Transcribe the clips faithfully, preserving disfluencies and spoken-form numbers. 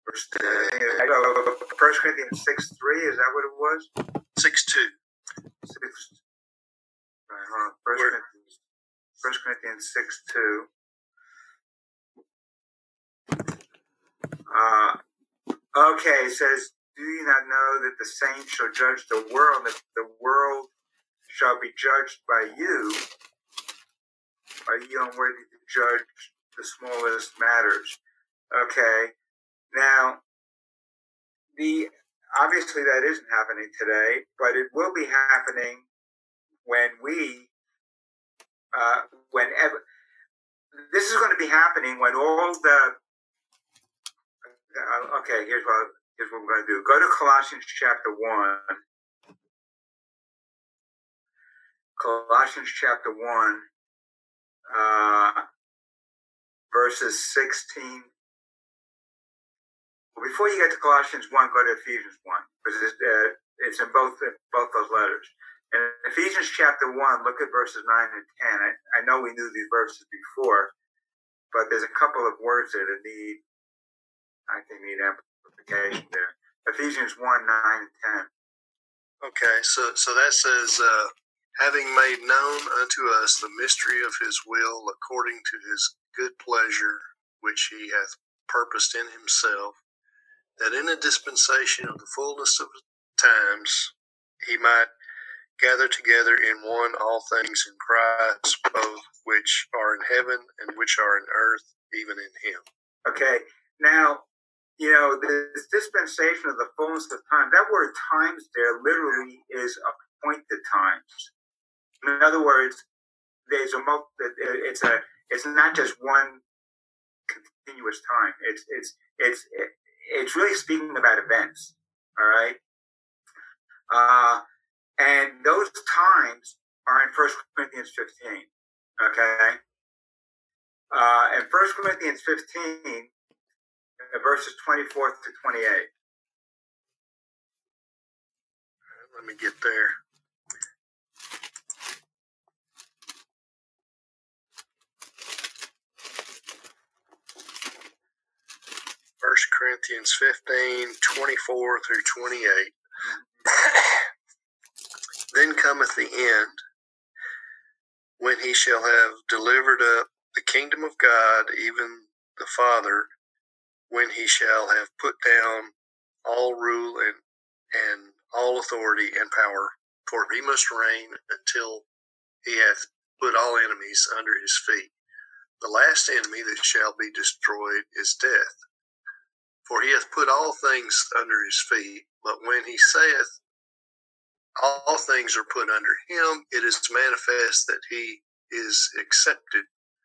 I know, First Corinthians six three, is that what it was? six two. Six, right, hold on. First Corinthians, First Corinthians six two. Uh, okay, it says, do you not know that the saints shall judge the world, that the world shall be judged by you? Are you unworthy to judge the smallest matters? Okay, now, the obviously that isn't happening today, but it will be happening when we, uh, whenever, this is going to be happening when all the, uh, okay, here's what, here's what we're going to do. Go to Colossians chapter one. Colossians chapter one, uh, verses sixteen. Before you get to Colossians one, go to Ephesians one, because it's, uh, it's in both both those letters. In Ephesians chapter one, look at verses nine and ten. I, I know we knew these verses before, but there's a couple of words there that need, I think, need amplification there. Ephesians one, nine and ten. Okay, so so that says, uh, having made known unto us the mystery of his will according to his good pleasure, which he hath purposed in himself, that in a dispensation of the fullness of times he might gather together in one all things in Christ, both which are in heaven and which are in earth, even in him. Okay, now, you know, this dispensation of the fullness of time, that word times there literally is appointed times. In other words, there's a it's a it's not just one continuous time. It's it's it's it's really speaking about events. All right, uh, and those times are in First Corinthians fifteen. Okay, uh, in First Corinthians fifteen, verses twenty-four to twenty-eight. Let me get there. First Corinthians fifteen, twenty-four through twenty-eight. Then cometh the end, when he shall have delivered up the kingdom of God, even the Father, when he shall have put down all rule and, and all authority and power, for he must reign until he hath put all enemies under his feet. The last enemy that shall be destroyed is death. For he hath put all things under his feet, but when he saith, all things are put under him, it is manifest that he is accepted,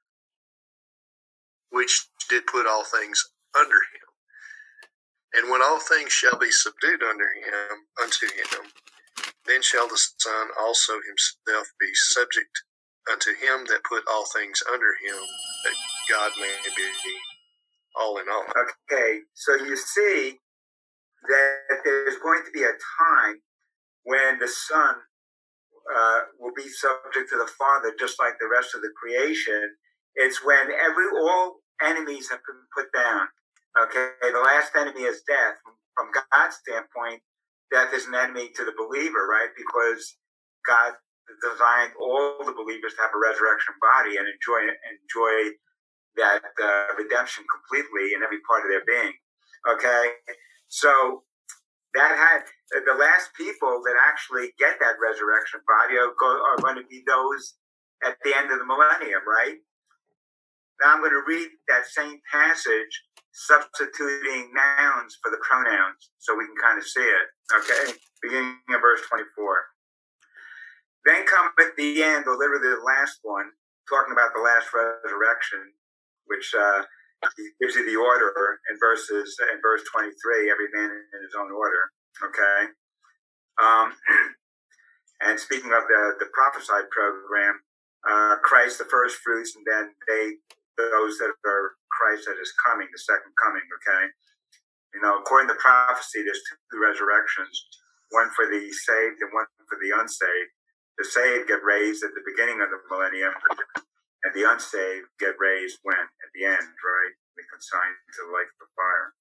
which did put all things under him. And when all things shall be subdued under him, unto him, then shall the Son also himself be subject unto him that put all things under him, that God may be all in all. Okay, so you see that there's going to be a time when the Son uh, will be subject to the Father, just like the rest of the creation. It's when every all enemies have been put down. Okay, the last enemy is death. From God's standpoint, death is an enemy to the believer, right? Because God designed all the believers to have a resurrection body and enjoy enjoy that uh, redemption completely in every part of their being. Okay, so that had the last people that actually get that resurrection body are, go, are going to be those at the end of the millennium, right? Now I'm going to read that same passage, substituting nouns for the pronouns, so we can kind of see it. Okay, beginning of verse twenty-four. Then cometh the end, or literally the last one, talking about the last resurrection, which uh, gives you the order in verses in verse twenty-three. Every man in his own order. Okay. Um, and speaking of the the prophesied program, uh, Christ the first fruits, and then they those that are Christ that is coming, the second coming. Okay. You know, according to prophecy, there's two resurrections: one for the saved and one for the unsaved. The saved get raised at the beginning of the millennium, and the unsaved get raised when? At the end, right? They consigned to the lake of fire.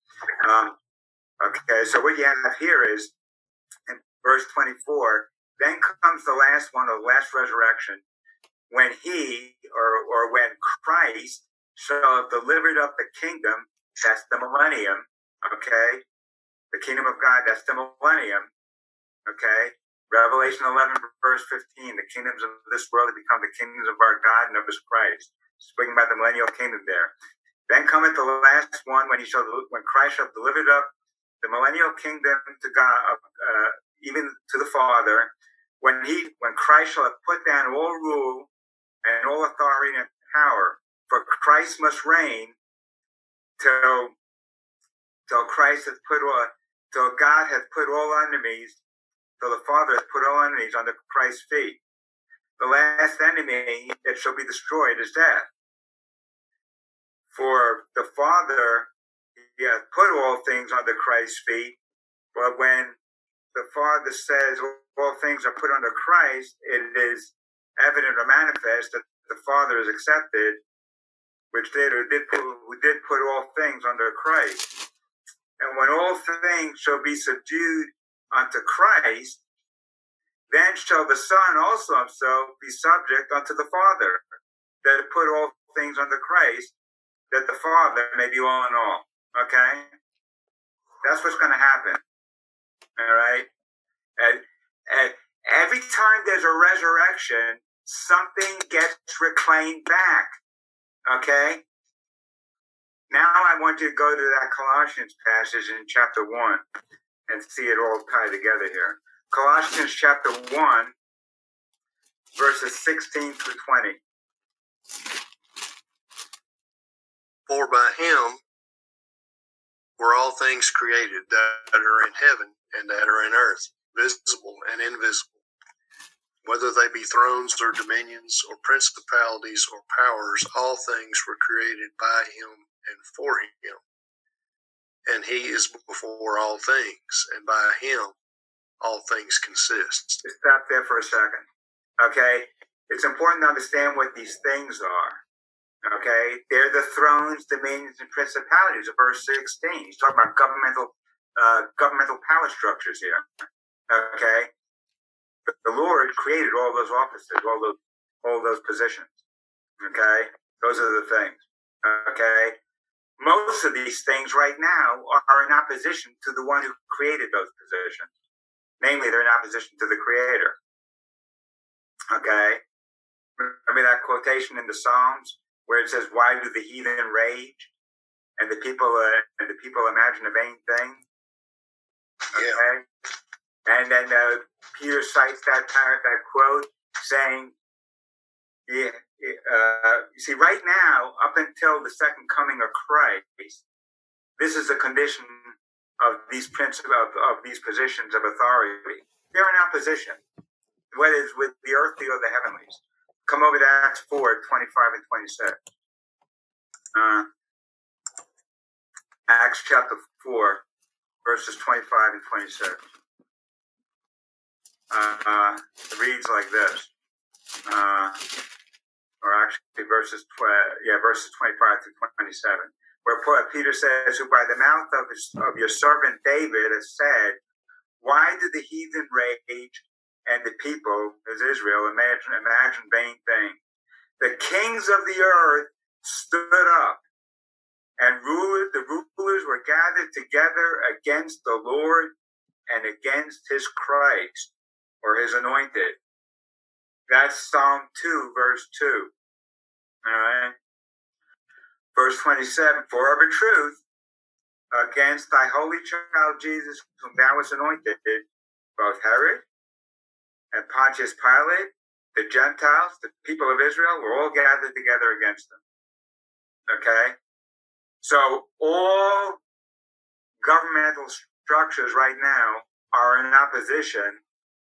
Um, okay, so what you have here is in verse twenty-four, then comes the last one, the last resurrection, when he, or, or when Christ shall have delivered up the kingdom, that's the millennium, okay? The kingdom of God, that's the millennium, okay? Revelation eleven, verse fifteen, the kingdoms of this world have become the kingdoms of our God and of his Christ. Speaking about the millennial kingdom there. Then cometh the last one when he shall, when Christ shall have delivered up the millennial kingdom to God, uh, even to the Father, when he, when Christ shall have put down all rule and all authority and power. For Christ must reign till, till Christ hath put all, till God hath put all enemies, till the Father hath put all enemies under Christ's feet. The last enemy that shall be destroyed is death. For the Father, he hath put all things under Christ's feet, but when the Father says all things are put under Christ, it is evident or manifest that the Father is accepted, which did or did put, who did put all things under Christ. And when all things shall be subdued unto Christ, then shall the Son also himself be subject unto the Father, that put all things under Christ, that the Father may be all in all. Okay? That's what's going to happen. All right? And, and every time there's a resurrection, something gets reclaimed back. Okay? Now I want you to go to that Colossians passage in chapter one and see it all tied together here. Colossians chapter one, verses sixteen through twenty. For by him were all things created that are in heaven and that are in earth, visible and invisible, whether they be thrones or dominions or principalities or powers, all things were created by him and for him. And he is before all things, and by him all things consist. Just stop there for a second. Okay? It's important to understand what these things are. Okay? They're the thrones, dominions, and principalities of verse sixteen. He's talking about governmental uh, governmental power structures here. Okay? But the Lord created all those offices, all those all those positions. Okay? Those are the things. Okay? Most of these things right now are in opposition to the one who created those positions. Namely, they're in opposition to the Creator. Okay? Remember that quotation in the Psalms where it says, "Why do the heathen rage, and the people uh, and the people imagine a vain thing?" Okay, yeah. And then uh, Peter cites that that quote, saying, "Yeah, uh, you see, right now, up until the second coming of Christ, this is a condition of these principles of, of these positions of authority. They're in opposition, whether it's with the earthly or the heavenlies." Come over to Acts four, twenty-five and twenty-six. Uh, Acts chapter four, verses twenty-five and twenty-six. Uh, uh, it reads like this. Uh, or actually verses, tw- yeah, verses twenty-five to twenty-seven. Where Peter says, "Who by the mouth of, his, of your servant David has said, why do the heathen rage, and the people, as Israel, imagine, imagine vain things? The kings of the earth stood up, and ruled, the rulers were gathered together against the Lord and against his Christ," or his anointed. That's Psalm two, verse two. All right? Verse twenty-seven, "For of a truth, against thy holy child Jesus, whom thou hast anointed, both Herod and Pontius Pilate, the Gentiles, the people of Israel, were all gathered together against them." Okay? So all governmental structures right now are in opposition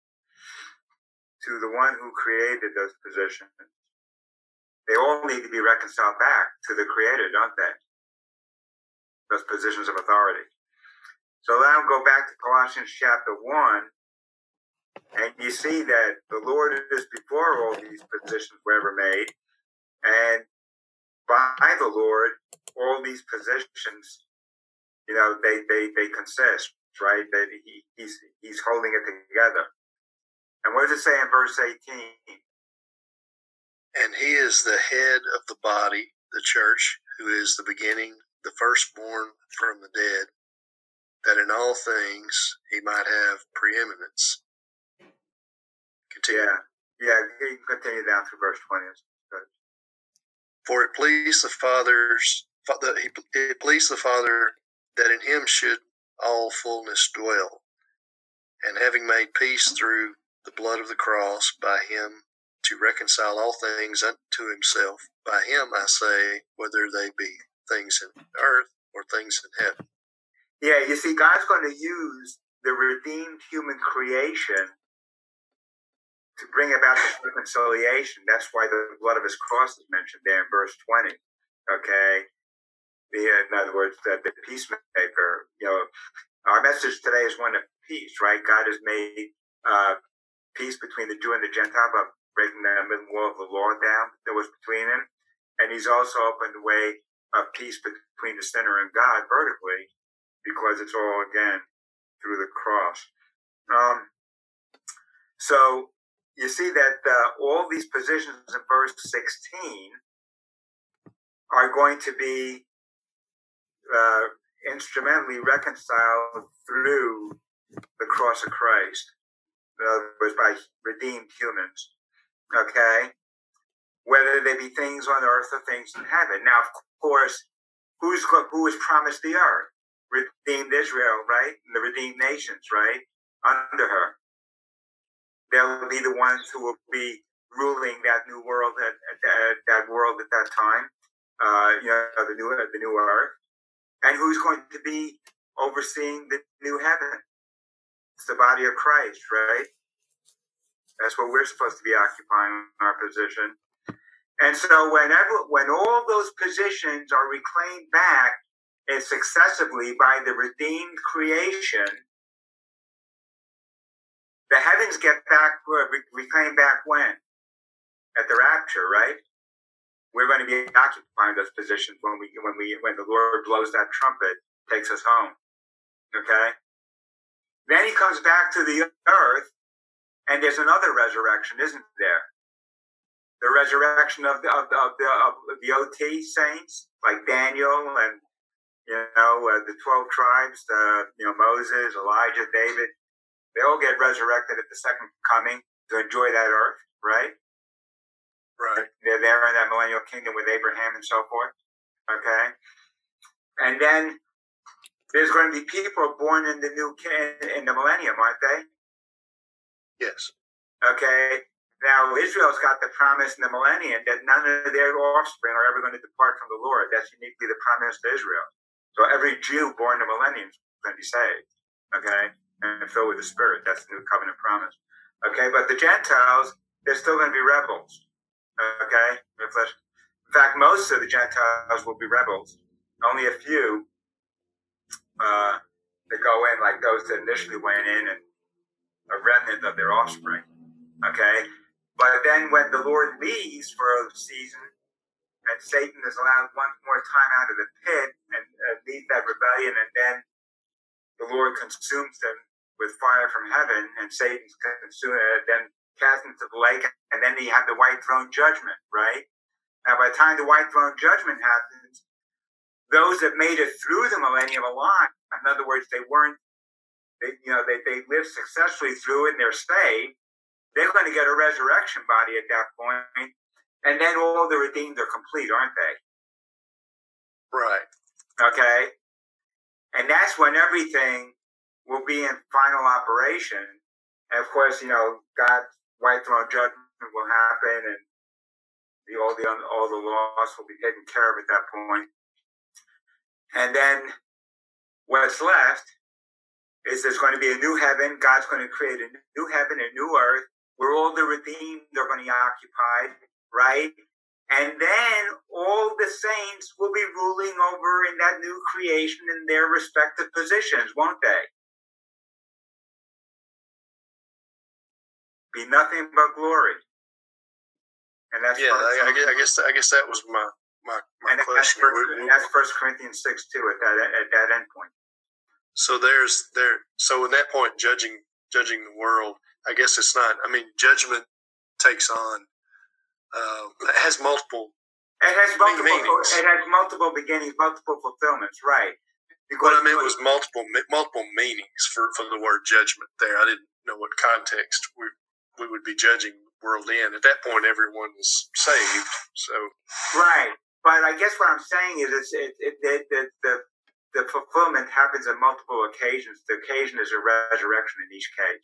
to the one who created those positions. They all need to be reconciled back to the Creator, don't they? Those positions of authority. So now go back to Colossians chapter one, and you see that the Lord is before all these positions were ever made, and by the Lord, all these positions, you know, they, they, they consist, right? That he, he's, he's holding it together. And what does it say in verse eighteen? And he is the head of the body, the church, who is the beginning, the firstborn from the dead, that in all things he might have preeminence. Continue. Yeah, yeah, you can continue down through verse twenty. For it pleased the fathers, it pleased the Father that in him should all fullness dwell, and having made peace through the blood of the cross, by him to reconcile all things unto himself. By him, I say, whether they be things in earth or things in heaven. Yeah, you see, God's going to use the redeemed human creation to bring about this reconciliation. That's why the blood of his cross is mentioned there in verse twenty. Okay? The, in other words, the, the peacemaker. You know, our message today is one of peace, right? God has made uh, peace between the Jew and the Gentile by breaking the middle wall of the law down that was between them. And he's also opened the way of peace between the sinner and God vertically, because it's all, again, through the cross. Um, so you see that uh, all these positions in verse sixteen are going to be uh, instrumentally reconciled through the cross of Christ. In other words, by redeemed humans. Okay? Whether they be things on earth or things in heaven. Now, of course, who's who is promised the earth? Redeemed Israel, right? And the redeemed nations, right? Under her. They'll be the ones who will be ruling that new world, at, at, that world at that time. Uh, you know, the new, the new earth. And who's going to be overseeing the new heaven? It's the body of Christ, right? That's what we're supposed to be occupying our position. And so whenever, when all those positions are reclaimed back and successively by the redeemed creation, the heavens get back, reclaimed back when? At the rapture, right? We're going to be occupying those positions when we, when we, when the Lord blows that trumpet, takes us home. Okay? Then he comes back to the earth, and there's another resurrection, isn't there? The resurrection of the, of the, of the, of the O T saints, like Daniel and, you know, uh, the twelve tribes, uh, you know, Moses, Elijah, David. They all get resurrected at the second coming to enjoy that earth, right? Right. They're there in that millennial kingdom with Abraham and so forth. Okay? And then there's going to be people born in the new in the millennium, aren't they? Yes. Okay? Now, Israel's got the promise in the millennium that none of their offspring are ever going to depart from the Lord. That's uniquely the promise to Israel. So every Jew born in the millennium is going to be saved. Okay? And filled with the Spirit. That's the new covenant promise. Okay? But the Gentiles, they're still going to be rebels. Okay? In fact, most of the Gentiles will be rebels. Only a few uh, that go in, like those that initially went in, and a remnant of their offspring. Okay? But then when the Lord leaves for a season, and Satan is allowed one more time out of the pit and uh, lead that rebellion, and then the Lord consumes them with fire from heaven, and Satan's consumed, uh, then cast into the lake, and then you have the white throne judgment, right? Now, by the time the white throne judgment happens, those that made it through the millennium alive, in other words, they weren't, they, you know, they, they lived successfully through it and they're saved, they're going to get a resurrection body at that point, and then all the redeemed are complete, aren't they? Right. Okay? And that's when everything will be in final operation. And of course, you know, God's white throne judgment will happen, and the, all the all the loss will be taken care of at that point. And then what's left is there's going to be a new heaven. God's going to create a new heaven, a new earth, where all the redeemed are going to be occupied, right? And then all the saints will be ruling over in that new creation in their respective positions, won't they? Be nothing but glory. And that's yeah. I, I, guess, I guess I guess that was my my, my and question. That's We, first, we, and that's First Corinthians six too. At that at that end point. So there's there. So in that point, judging judging the world, I guess it's not. I mean, judgment takes on. Uh, it has multiple. It has multiple. meanings. It has multiple beginnings, multiple fulfillments. Right. Because what I meant was multiple multiple meanings for, for the word judgment there. I didn't know what context we we would be judging the world in. At that point, everyone was saved. So right, but I guess what I'm saying is it's, it, it, it, it, the the fulfillment happens on multiple occasions. The occasion is a resurrection in each case.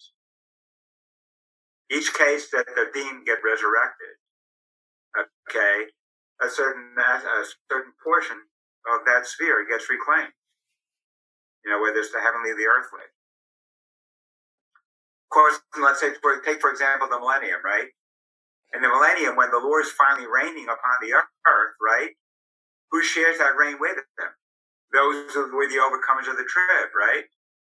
Each case that the deemed get resurrected, okay, a certain a certain portion of that sphere gets reclaimed. You know, whether it's the heavenly or the earthly. Of course, let's say, for, take for example, the millennium, right? In the millennium, when the Lord is finally reigning upon the earth, right? Who shares that reign with them? Those who were the overcomers of the trib, right?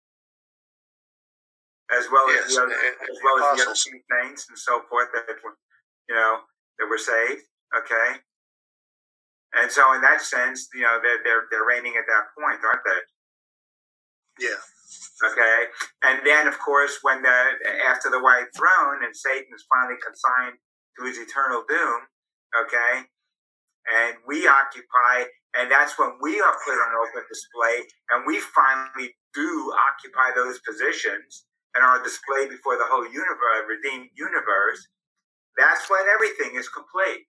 As well yes, as the other, as well as the other saints and so forth that were, you know, that were saved. Okay, and so in that sense, you know, they're they're they're reigning at that point, aren't they? Yeah. Okay, and then of course, when the after the white throne and Satan is finally consigned to his eternal doom, okay, and we occupy, and that's when we are put on open display, and we finally do occupy those positions and are displayed before the whole universe, redeemed universe. That's when everything is complete.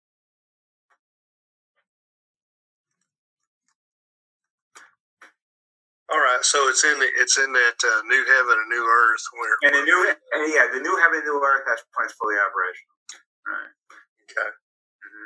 All right, so it's in the, it's in that uh, new heaven and new earth where and the new yeah the new heaven and new earth, that's when it's fully operational. Right. Okay. Mm-hmm.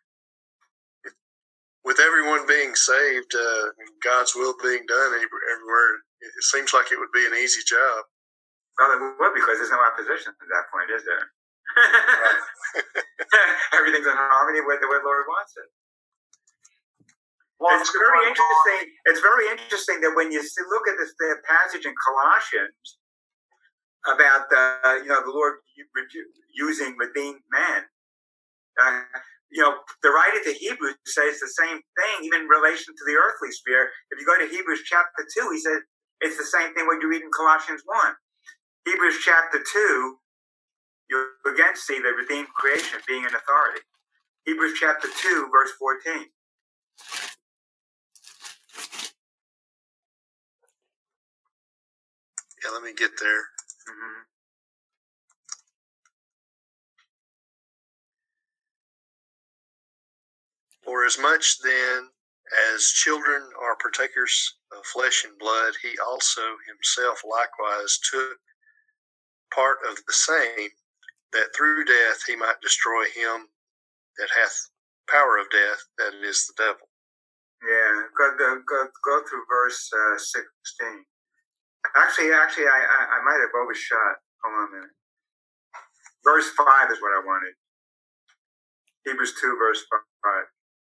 With everyone being saved, uh, God's will being done everywhere, it seems like it would be an easy job. Well, it would, because there's no opposition at that point, is there? Everything's in harmony with the way the Lord wants it. Well, it's very interesting. It's very interesting that when you see, look at this the passage in Colossians about the you know the Lord using redeemed men. Uh, you know, the writer to Hebrews says the same thing, even in relation to the earthly sphere. If you go to Hebrews chapter two, he said it's the same thing when you read in Colossians one. Hebrews chapter two, you again see the redeemed creation being an authority. Hebrews chapter two, verse fourteen. Yeah, let me get there. Mm-hmm. For as much then as children are partakers of flesh and blood, he also himself likewise took part of the same, that through death he might destroy him that hath power of death, that is the devil. Yeah, go go go, go through verse uh, sixteen. Actually, actually, I, I I might have overshot. Hold on a minute. Verse five is what I wanted. Hebrews two, verse five.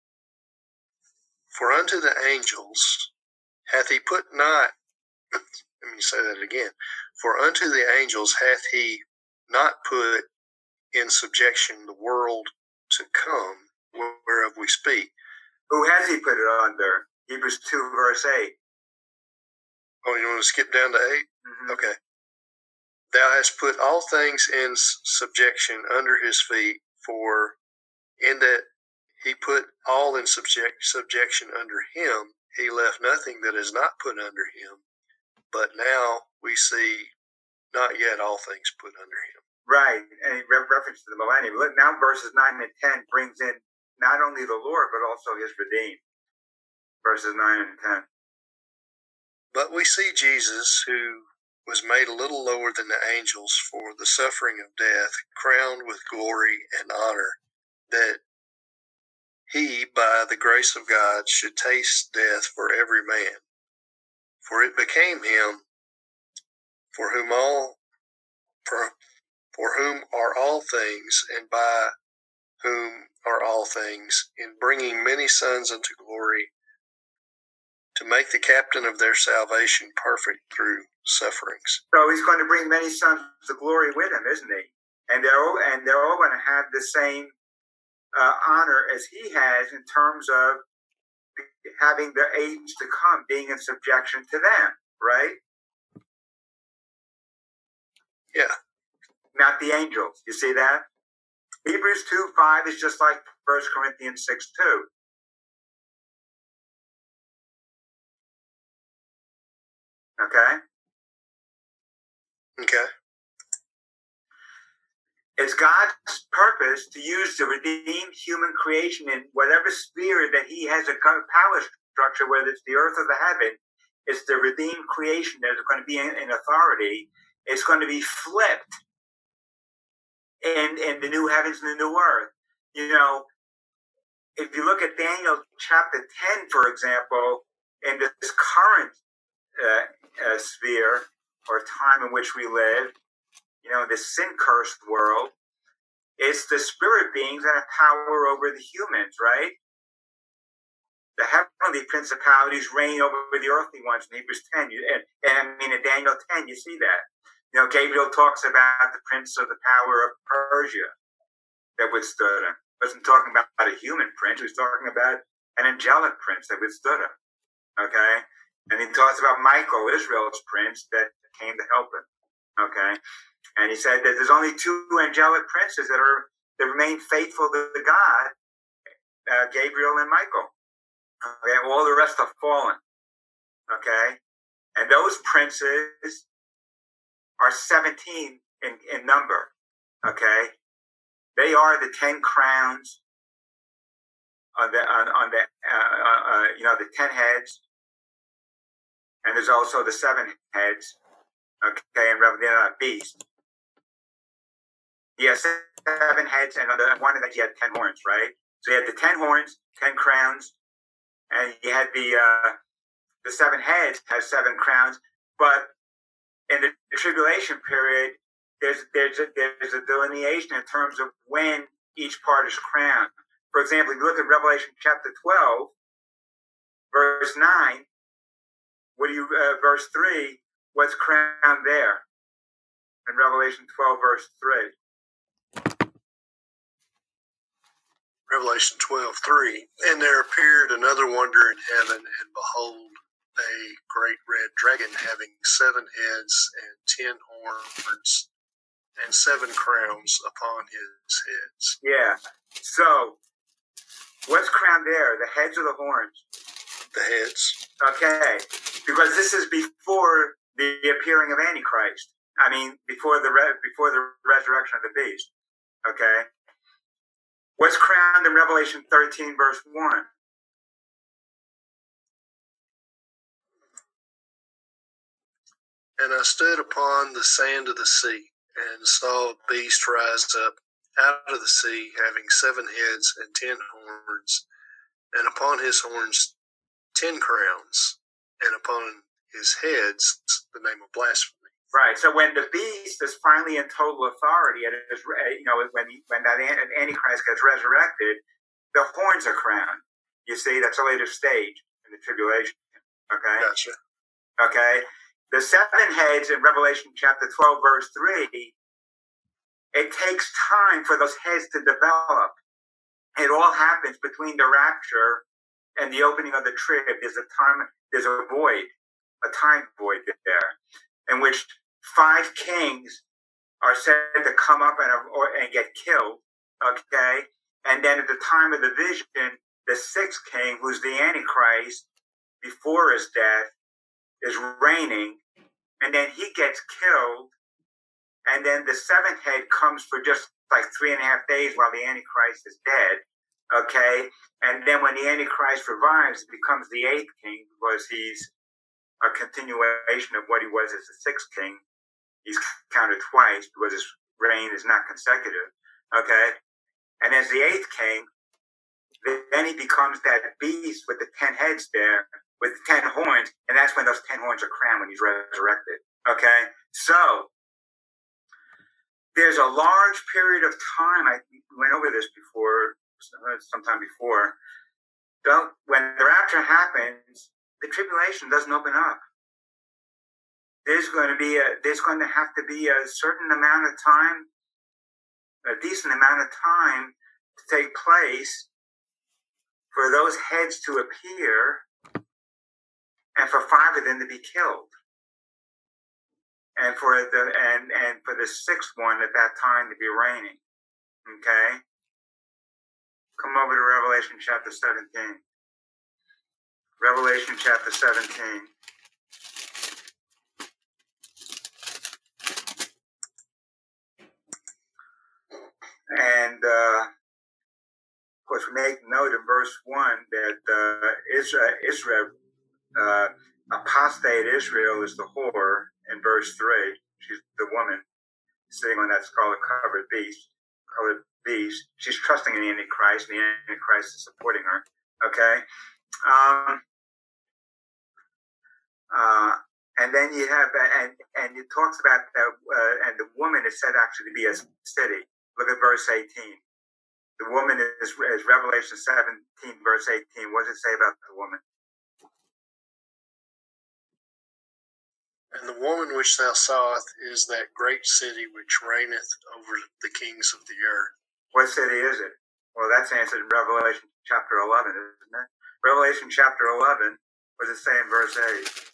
For unto the angels hath he put not. Let me say that again. For unto the angels hath he not put in subjection the world to come, whereof we speak. Who has he put it under? Hebrews two, verse eight. Oh, you want to skip down to eight? Mm-hmm. Okay. Thou hast put all things in subjection under his feet, for in that he put all in subject, subjection under him, he left nothing that is not put under him. But now we see not yet all things put under him. Right, and in reference to the millennium. Look, now verses nine and ten brings in not only the Lord, but also his redeemed. Verses nine and ten. But we see Jesus, who was made a little lower than the angels for the suffering of death, crowned with glory and honor, that he, by the grace of God, should taste death for every man. For it became him, for whom all, for, for whom are all things, and by whom are all things, in bringing many sons unto glory, to make the captain of their salvation perfect through sufferings. So he's going to bring many sons to glory with him, isn't he? And they're all, and they're all going to have the same uh, honor as he has in terms of having the age to come being in subjection to them, right? Yeah. Not the angels. You see that? Hebrews two five is just like First Corinthians six two. Okay? Okay. It's God's purpose to use the redeemed human creation in whatever sphere that he has a power structure, whether it's the earth or the heaven. It's the redeemed creation that is going to be in, in authority. It's going to be flipped in, in the new heavens and the new earth. You know, if you look at Daniel chapter ten, for example, in this current uh, uh, sphere or time in which we live, you know, this sin-cursed world, it's the spirit beings that have power over the humans, right? The heavenly principalities reign over the earthly ones in Hebrews ten. And, and I mean, in Daniel ten, you see that. You know, Gabriel talks about the prince of the power of Persia that withstood him. He wasn't talking about a human prince. He was talking about an angelic prince that withstood him. Okay? And he talks about Michael, Israel's prince, that came to help him. Okay? And he said that there's only two angelic princes that are that remain faithful to God, uh, Gabriel and Michael. Okay? All the rest have fallen. Okay? And those princes are seventeen in, in number. Okay? They are the ten crowns on the on, on the uh, uh, you know the ten heads, and there's also the seven heads. Okay, and they're not beasts. He has seven heads, and on the one of them he had ten horns, right? So he had the ten horns, ten crowns, and he had the uh, the seven heads has seven crowns. But in the tribulation period, there's there's a, there's a delineation in terms of when each part is crowned. For example, if you look at Revelation chapter twelve, verse nine, what do you uh, verse three? What's crowned there? In Revelation twelve, verse three. Revelation twelve three. And there appeared another wonder in heaven, and behold, a great red dragon having seven heads and ten horns and seven crowns upon his heads. Yeah. So, what's crowned there? The heads or the horns? The heads. Okay. Because this is before the appearing of Antichrist. I mean, before the re- before the resurrection of the beast. Okay. What's crowned in Revelation thirteen, verse one? And I stood upon the sand of the sea, and saw a beast rise up out of the sea, having seven heads and ten horns, and upon his horns ten crowns, and upon his heads the name of blasphemy. Right. So when the beast is finally in total authority, and it is, you know, when he, when that Antichrist gets resurrected, the horns are crowned. You see, that's a later stage in the tribulation. Okay. Gotcha. Okay. The seven heads in Revelation chapter twelve, verse three. It takes time for those heads to develop. It all happens between the rapture and the opening of the trib. There's a time. There's a void, a time void there, in which five kings are said to come up and, or, and get killed, okay? And then at the time of the vision, the sixth king, who's the Antichrist, before his death, is reigning, and then he gets killed, and then the seventh head comes for just like three and a half days while the Antichrist is dead, okay? And then when the Antichrist revives, it becomes the eighth king because he's a continuation of what he was as the sixth king. He's counted twice because his reign is not consecutive. Okay? And as the eighth king, then he becomes that beast with the ten heads there, with the ten horns, and that's when those ten horns are crowned when he's resurrected. Okay? So, there's a large period of time, I went over this before, sometime before, when the rapture happens, the tribulation doesn't open up. There's going to be a, there's going to have to be a certain amount of time, a decent amount of time, to take place, for those heads to appear, and for five of them to be killed. And for the and, and for the sixth one at that time to be reigning. Okay? Come over to Revelation chapter seventeen. Revelation chapter seventeen. And uh, of course, we make note in verse one that uh, Israel, Israel uh, apostate Israel is the whore in verse three. She's the woman sitting on that scarlet covered beast, colored beast. She's trusting in the Antichrist, and the Antichrist is supporting her. Okay? Um, uh, and then you have, and, and it talks about, that, uh, and the woman is said actually to be a city. Look at verse eighteen. The woman is, is Revelation seventeen, verse eighteen. What does it say about the woman? And the woman which thou sawest is that great city which reigneth over the kings of the earth. What city is it? Well, that's answered in Revelation chapter eleven, isn't it? Revelation chapter eleven, what does it say in verse eight?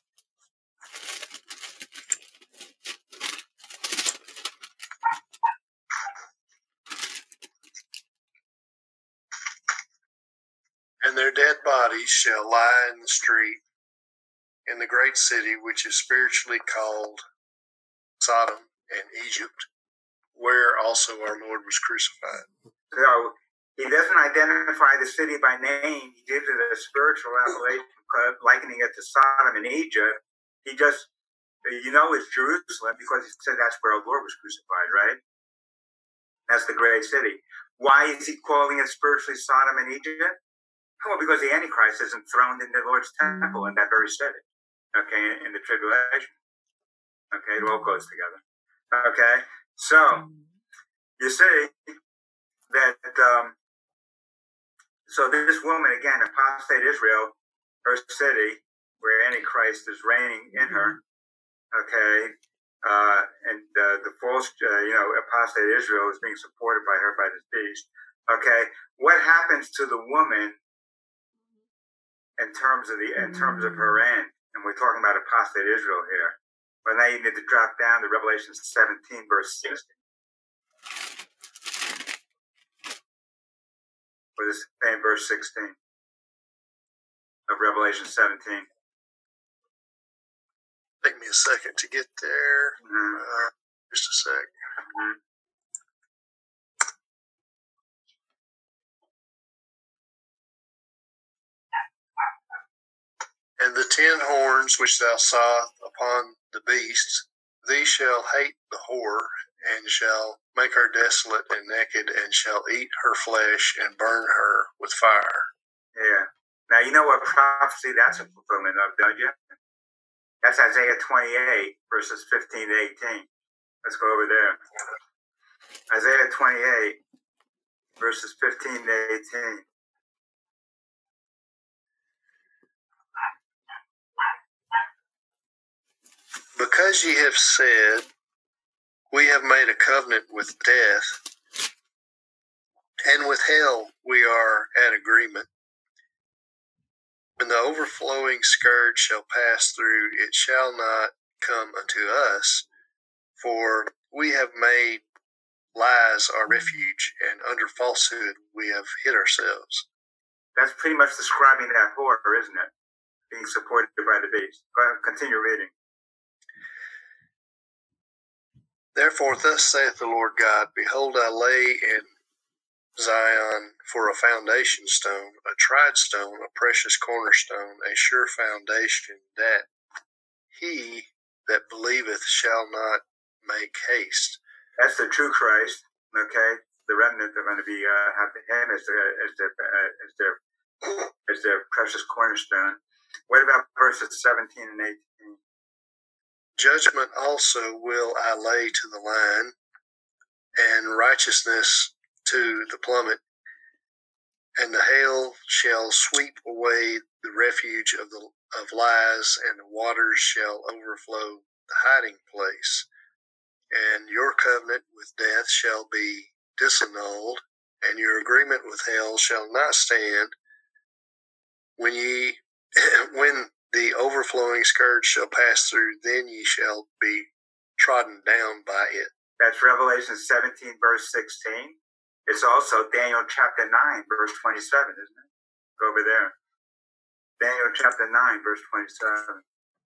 And their dead bodies shall lie in the street, in the great city which is spiritually called Sodom and Egypt, where also our Lord was crucified. So he doesn't identify the city by name. He gives it a spiritual appellation, likening it to Sodom and Egypt. He just, you know, it's Jerusalem because he said that's where our Lord was crucified, right? That's the great city. Why is he calling it spiritually Sodom and Egypt? Well, because the Antichrist is enthroned in the Lord's temple in that very city. Okay, in, in the tribulation. Okay, it all goes together. Okay, so you see that, um, so this woman, again, apostate Israel, her city, where Antichrist is reigning in her, okay, uh, and uh, the false, uh, you know, apostate Israel is being supported by her, by this beast. Okay, what happens to the woman in terms of the in terms of her end? And we're talking about apostate Israel here. But now you need to drop down to Revelation seventeen, verse sixteen. For the same verse sixteen of Revelation seventeen. Take me a second to get there. Mm-hmm. Uh, just a sec. Mm-hmm. And the ten horns which thou sawest upon the beast, these shall hate the whore, and shall make her desolate and naked, and shall eat her flesh, and burn her with fire. Yeah. Now, you know what prophecy that's a fulfillment of, don't you? That's Isaiah twenty-eight, verses fifteen to eighteen. Let's go over there. Isaiah twenty-eight, verses fifteen to eighteen. Because ye have said, we have made a covenant with death, and with hell we are at agreement. When the overflowing scourge shall pass through, it shall not come unto us, for we have made lies our refuge, and under falsehood we have hid ourselves. That's pretty much describing that whore, isn't it? Being supported by the beast. Go ahead, continue reading. Therefore, thus saith the Lord God, behold, I lay in Zion for a foundation stone, a tried stone, a precious cornerstone, a sure foundation, that he that believeth shall not make haste. That's the true Christ, okay? The remnant are going to be, uh, have him as their, as their, uh, as their, as their precious cornerstone. What about verses seventeen and eighteen? Judgment also will I lay to the line, and righteousness to the plummet, and the hail shall sweep away the refuge of the of lies, and the waters shall overflow the hiding place. And your covenant with death shall be disannulled, and your agreement with hell shall not stand. When ye, when the overflowing scourge shall pass through, then ye shall be trodden down by it. That's Revelation seventeen, verse sixteen. It's also Daniel chapter nine, verse twenty-seven, isn't it? Go over there. Daniel chapter nine, verse twenty-seven.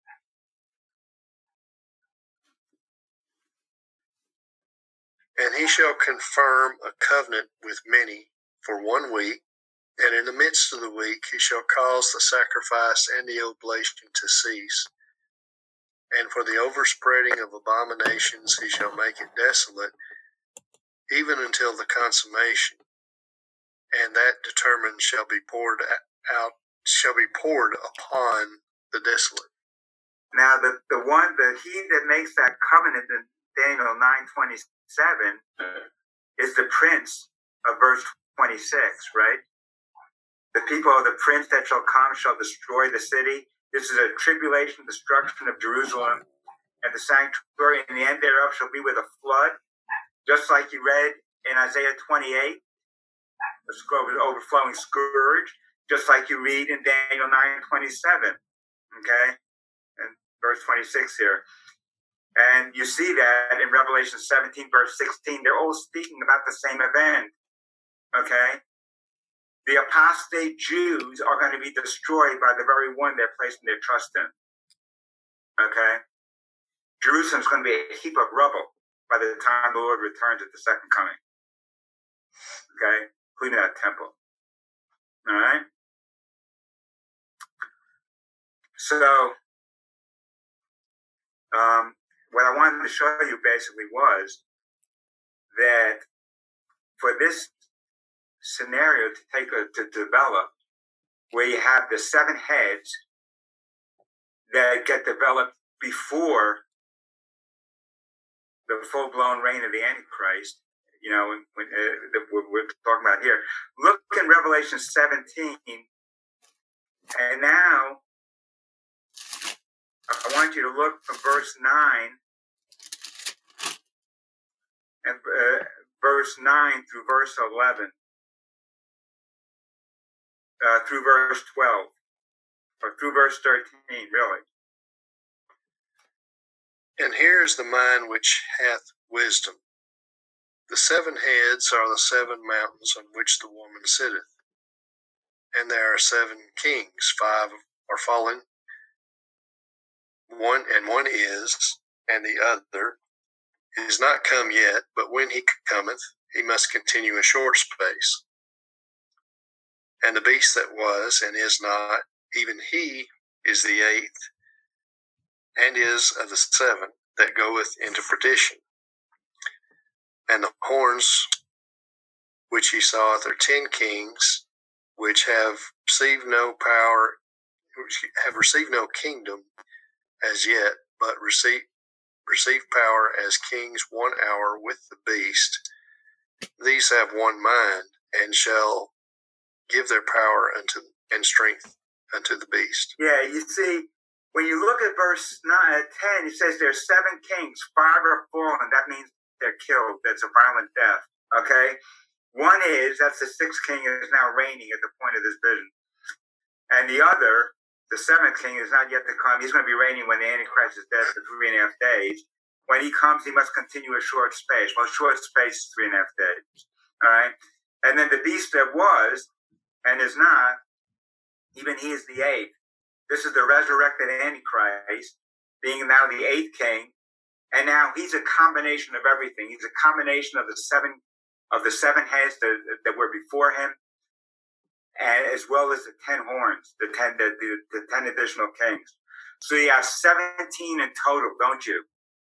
And he shall confirm a covenant with many for one week, and in the midst of the week he shall cause the sacrifice and the oblation to cease. And for the overspreading of abominations he shall make it desolate, even until the consummation. And that determined shall be poured out, shall be poured upon the desolate. Now the, the one, the he that makes that covenant in Daniel nine twenty-seven is the prince of verse twenty-six, right? The people of the prince that shall come shall destroy the city. This is a tribulation, destruction of Jerusalem, and the sanctuary, and the end thereof shall be with a flood, just like you read in Isaiah twenty-eight, the overflowing scourge, just like you read in Daniel nine twenty-seven, okay, and verse twenty-six here. And you see that in Revelation seventeen, verse sixteen, they're all speaking about the same event, okay? The apostate Jews are going to be destroyed by the very one they're placing their trust in. Okay? Jerusalem's going to be a heap of rubble by the time the Lord returns at the second coming. Okay? Including that temple. All right? So, um, what I wanted to show you basically was that for this scenario to take a, to develop, where you have the seven heads that get developed before the full-blown reign of the Antichrist, you know, when, when, uh, we're, we're talking about here. Look in Revelation seventeen, and now I want you to look from verse nine, and uh, verse nine through verse eleven. Uh, through verse twelve, or through verse thirteen, really. And here is the mind which hath wisdom. The seven heads are the seven mountains on which the woman sitteth. And there are seven kings, five are fallen, one and one is, and the other is not come yet, but when he cometh, he must continue a short space. And the beast that was and is not, even he is the eighth, and is of the seven that goeth into perdition. And the horns which he saweth are ten kings, which have received no power, which have received no kingdom as yet, but receive receive power as kings one hour with the beast. These have one mind, and shall give their power unto and strength unto the beast. Yeah, you see, when you look at verse nine, ten, it says there's seven kings, five are fallen. That means they're killed. That's a violent death. Okay? One is, that's the sixth king, is now reigning at the point of this vision. And the other, the seventh king, is not yet to come. He's going to be reigning when the Antichrist is dead for three and a half days. When he comes, he must continue a short space. Well, short space is three and a half days. All right? And then the beast that was and is not, even he is the eighth. This is the resurrected Antichrist, being now the eighth king, and now he's a combination of everything. He's a combination of the seven of the seven heads that, that were before him, and as well as the ten horns, the ten the, the, the ten additional kings. So you have seventeen in total, don't you?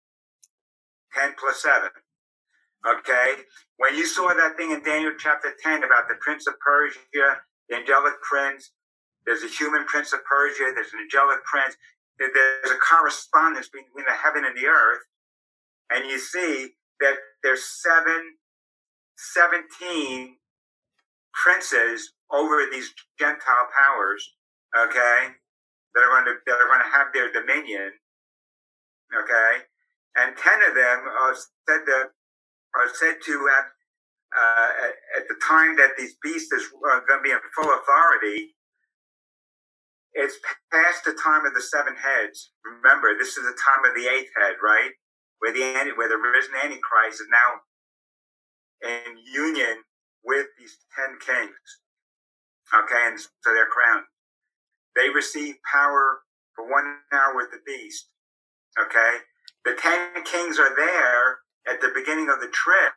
Ten plus seven. Okay? When you saw that thing in Daniel chapter ten about the prince of Persia, the angelic prince, there's a human prince of Persia, there's an angelic prince, there's a correspondence between the heaven and the earth, and you see that there's seven, seventeen princes over these Gentile powers, okay, that are going to, that are going to have their dominion, okay, and ten of them are said to, are said to have uh, at, at the time that these beasts are going to be in full authority, it's past the time of the seven heads. Remember, this is the time of the eighth head, right? Where the where the risen Antichrist is now in union with these ten kings. Okay, and so they're crowned. They receive power for one hour with the beast. Okay, the ten kings are there at the beginning of the trip,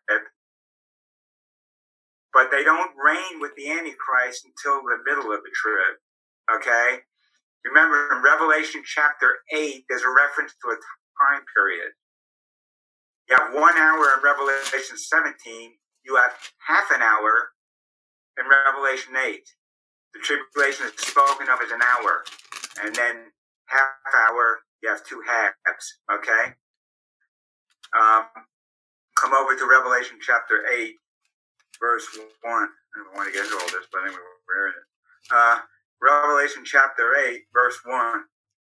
but they don't reign with the Antichrist until the middle of the trip. Okay, remember in Revelation chapter eight, there's a reference to a time period. You have one hour in Revelation seventeen. You have half an hour in Revelation eight. The tribulation is spoken of as an hour. And then half hour, you have two halves. Okay? Um, come over to Revelation chapter eight, verse one. I don't want to get into all this, but anyway, we're in it. Uh, Revelation chapter eight, verse one.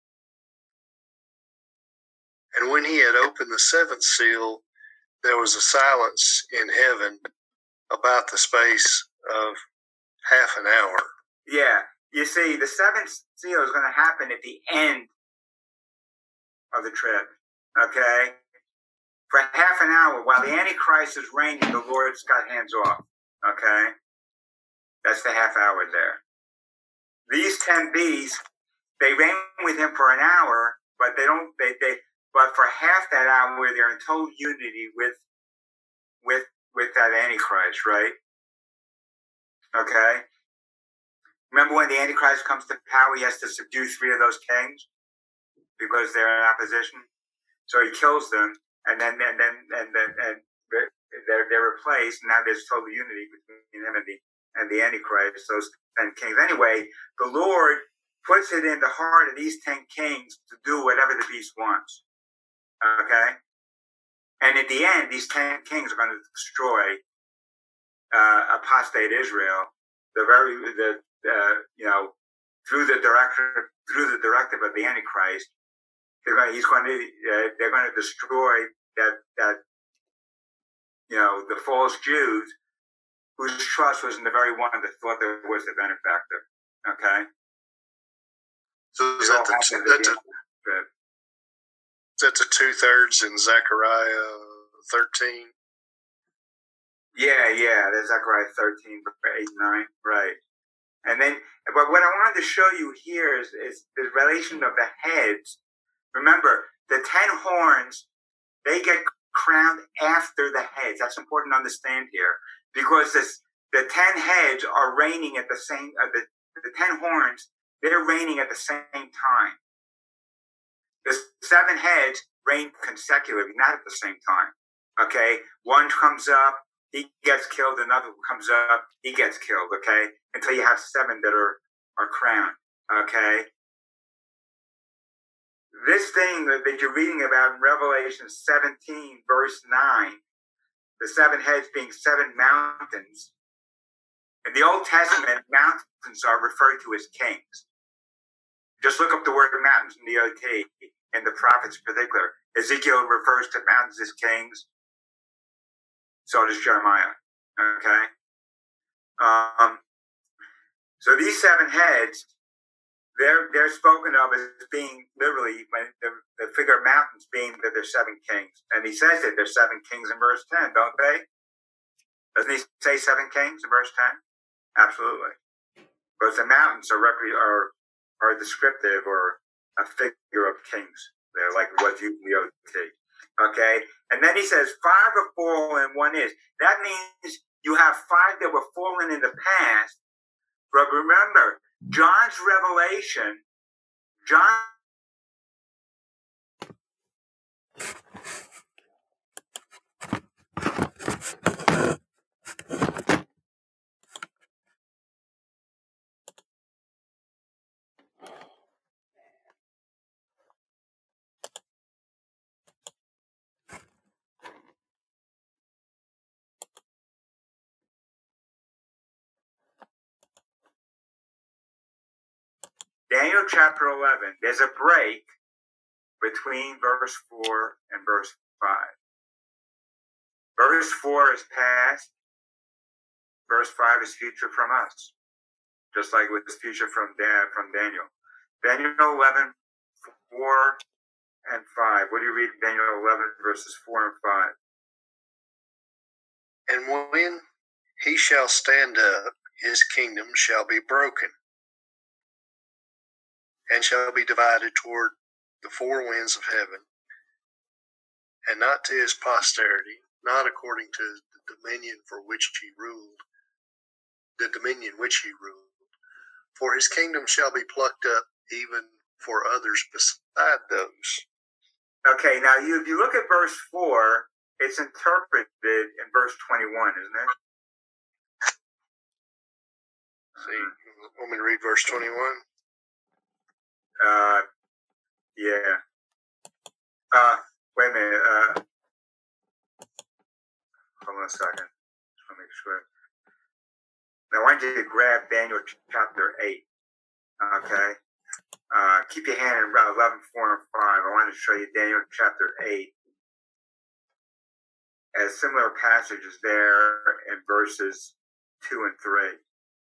And when he had opened the seventh seal, there was a silence in heaven about the space of half an hour. Yeah. You see, the seventh seal is going to happen at the end of the trip. Okay? For half an hour, while the Antichrist is reigning, the Lord's got hands off. Okay? That's the half hour there. These ten beasts, they reign with him for an hour, but they don't, they, they, but for half that hour, they're in total unity with, with, with that Antichrist, right? Okay? Remember when the Antichrist comes to power, he has to subdue three of those kings because they're in opposition. So he kills them, and then and then and then and they're they're replaced. Now there's total unity between him and the and the Antichrist, those ten kings. Anyway, the Lord puts it in the heart of these ten kings to do whatever the beast wants. Okay, and at the end, these ten kings are going to destroy uh, apostate Israel. The very the uh, you know through the director through the directive of the Antichrist, they're going he's going to uh, they're going to destroy that that you know the false Jews whose trust was in the very one that thought there was the benefactor. Okay, so is that the, that's a, that's a two thirds in Zechariah thirteen. Yeah, yeah, there's Zechariah thirteen, eight, nine, right. And then, but what I wanted to show you here is, is the relation of the heads. Remember, the ten horns, they get crowned after the heads. That's important to understand here. Because this, the ten heads are reigning at the same, uh, the, the ten horns, they're reigning at the same time. The seven heads reign consecutively, not at the same time. Okay? One comes up, he gets killed, another comes up, he gets killed, okay? Until you have seven that are, are crowned, okay? This thing that, that you're reading about in Revelation seventeen, verse nine, the seven heads being seven mountains. In the Old Testament, mountains are referred to as kings. Just look up the word mountains in the O T, and the prophets in particular. Ezekiel refers to mountains as kings. So does Jeremiah. Okay? Um, so these seven heads, they're they're spoken of as being literally, when the, the figure of mountains being that there's seven kings. And he says that there's seven kings in verse ten, don't they? Doesn't he say seven kings in verse ten? Absolutely. But the mountains are are are descriptive or a figure of kings. They're like what's usually O T. Okay? And then he says, five are fallen, one is. That means you have five that were fallen in the past. But remember, John's revelation, John Daniel chapter eleven, there's a break between verse four and verse five. Verse four is past, verse five is future from us, just like with this future from Dan, from Daniel. Daniel eleven, four and five. What do you read in Daniel eleven, verses four and five? And when he shall stand up, his kingdom shall be broken, and shall be divided toward the four winds of heaven, and not to his posterity, not according to the dominion for which he ruled, the dominion which he ruled. For his kingdom shall be plucked up even for others beside those. Okay, now you, if you look at verse four, it's interpreted in verse twenty-one, isn't it? See, want me to read verse twenty-one? Uh, yeah. Uh, wait a minute. Uh, hold on a second. Just want to make sure. Now, I want you to grab Daniel chapter eight. Okay. Uh, keep your hand in eleven, four, and five. I want to show you Daniel chapter eight. As similar passages there in verses two and three.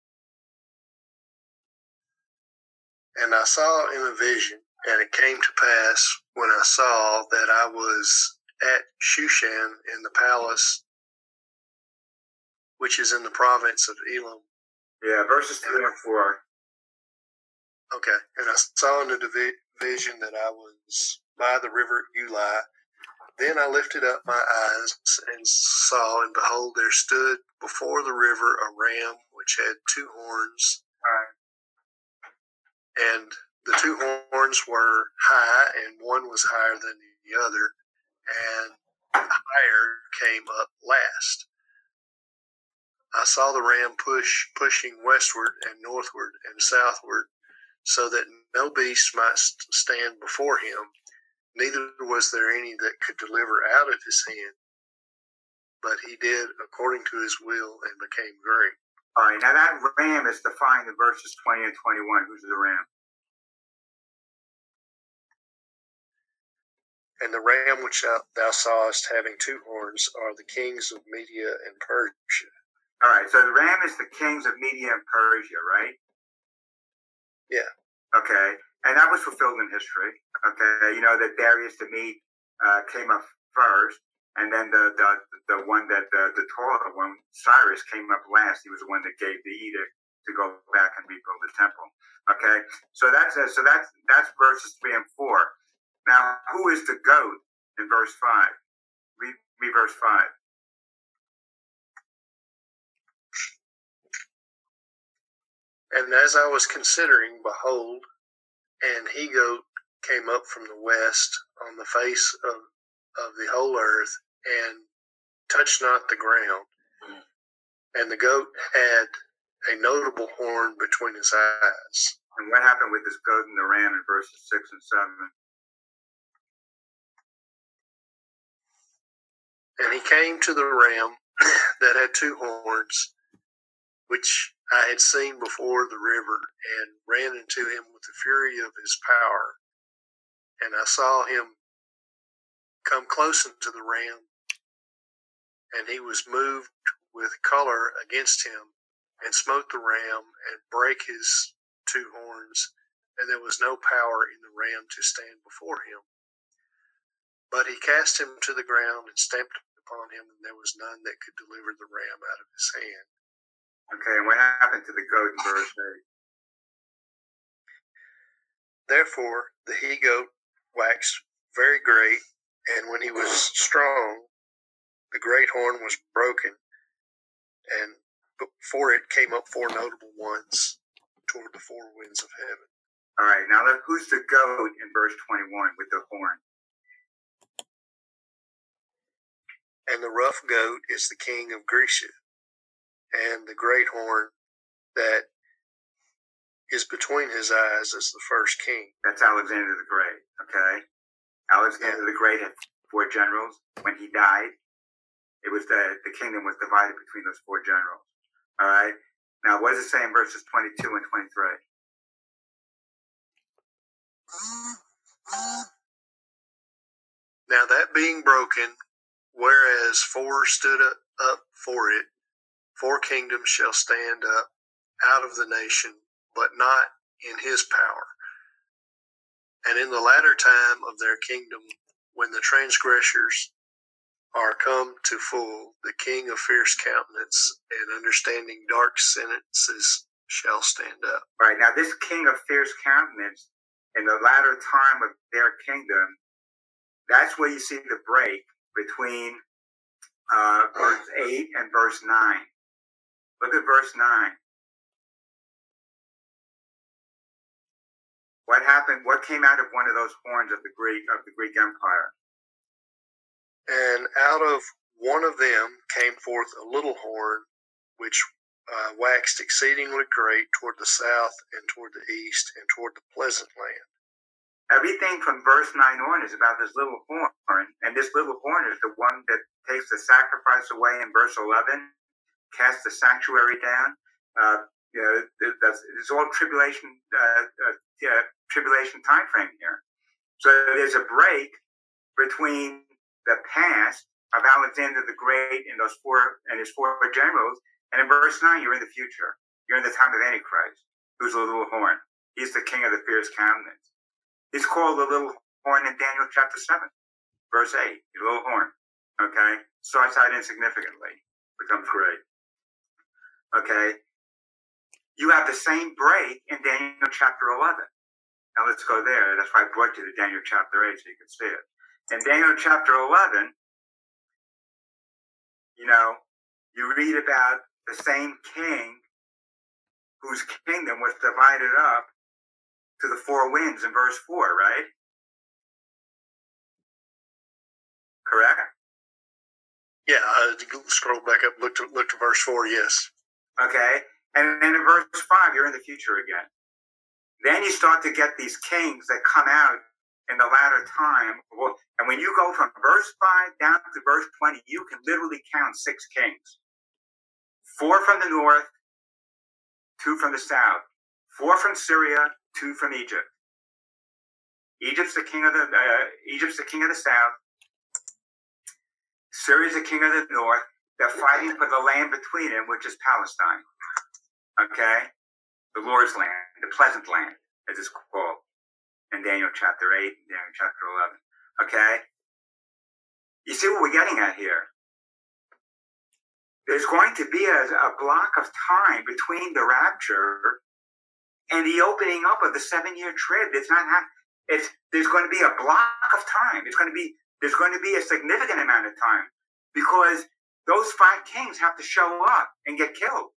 And I saw in a vision, and it came to pass when I saw that I was at Shushan in the palace, which is in the province of Elam. Yeah, verses three and four. Okay. And I saw in the divi- vision that I was by the river Ulai. Then I lifted up my eyes and saw, and behold, there stood before the river a ram which had two horns. Right. And the two horns were high, and one was higher than the other, and the higher came up last. I saw the ram push, pushing westward and northward and southward, so that no beast might stand before him, neither was there any that could deliver out of his hand. But he did according to his will and became great. All right, now that ram is defined in verses twenty and twenty-one. Who's the ram? And the ram which thou sawest having two horns are the kings of Media and Persia. All right, so the ram is the kings of Media and Persia, right? Yeah. Okay, and that was fulfilled in history. Okay, you know that Darius the Mede uh, came up first, and then the the, the one that the, the taller one, Cyrus, came up last. He was the one that gave the edict to go back and rebuild the temple. Okay, so that's uh, so that's that's verses three and four. Now, who is the goat in verse five? Read, read verse five. And as I was considering, behold, an he-goat came up from the west on the face of, of the whole earth, and touched not the ground. Mm. And the goat had a notable horn between his eyes. And what happened with this goat and the ram in verses six and seven? And he came to the ram that had two horns, which I had seen before the river, and ran into him with the fury of his power. And I saw him come close unto the ram, and he was moved with color against him, and smote the ram, and brake his two horns, and there was no power in the ram to stand before him. But he cast him to the ground, and stamped upon him, and there was none that could deliver the ram out of his hand. Okay, and what happened to the goat in verse eight? Therefore the he-goat waxed very great, and when he was strong, the great horn was broken, and before it came up four notable ones toward the four winds of heaven. All right, now look, who's the goat in verse twenty-one with the horn? And the rough goat is the king of Grecia, and the great horn that is between his eyes is the first king. That's Alexander the Great, okay? Alexander yeah. the Great had four generals. When he died, it was the, the kingdom was divided between those four generals, all right? Now, what does it say in verses twenty-two and twenty-three? Now that being broken, whereas four stood up for it, four kingdoms shall stand up out of the nation, but not in his power. And in the latter time of their kingdom, when the transgressors are come to full, the king of fierce countenance and understanding dark sentences shall stand up. Right, now this king of fierce countenance, in the latter time of their kingdom, that's where you see the break between uh, verse eight and verse nine. Look at verse nine. What happened? What came out of one of those horns of the Greek of the Greek Empire? And out of one of them came forth a little horn, which uh, waxed exceedingly great toward the south and toward the east and toward the pleasant land. Everything from verse nine on is about this little horn, and this little horn is the one that takes the sacrifice away in verse eleven, casts the sanctuary down. Uh, you know, that's, it's all tribulation, uh, uh, yeah, tribulation time frame here. So there's a break between the past of Alexander the Great and those four and his four generals, and in verse nine, you're in the future. You're in the time of Antichrist, who's the little horn. He's the king of the fierce countenance. He's called the little horn in Daniel chapter seven, verse eight. The little horn. Okay, starts out insignificantly, becomes great. Okay, you have the same break in Daniel chapter eleven. Now let's go there. That's why I brought you to Daniel chapter eight so you can see it. In Daniel chapter eleven, you know, you read about the same king whose kingdom was divided up to the four winds in verse four, right? Correct? Yeah, uh, scroll back up, look to, look to verse four, yes. Okay, and then in verse five, you're in the future again. Then you start to get these kings that come out in the latter time. Well, and when you go from verse five down to verse twenty, you can literally count six kings. Four from the north, two from the south. Four from Syria, two from Egypt. Egypt's the king of the uh, Egypt's the king of the south. Syria's the king of the north. They're fighting for the land between them, which is Palestine. Okay, the Lord's land, the pleasant land, as it's called in Daniel chapter eight, and Daniel chapter eleven. Okay, you see what we're getting at here. There's going to be a, a block of time between the rapture and the opening up of the seven-year trib. It's not. It's there's going to be a block of time. It's going to be there's going to be a significant amount of time because those five kings have to show up and get killed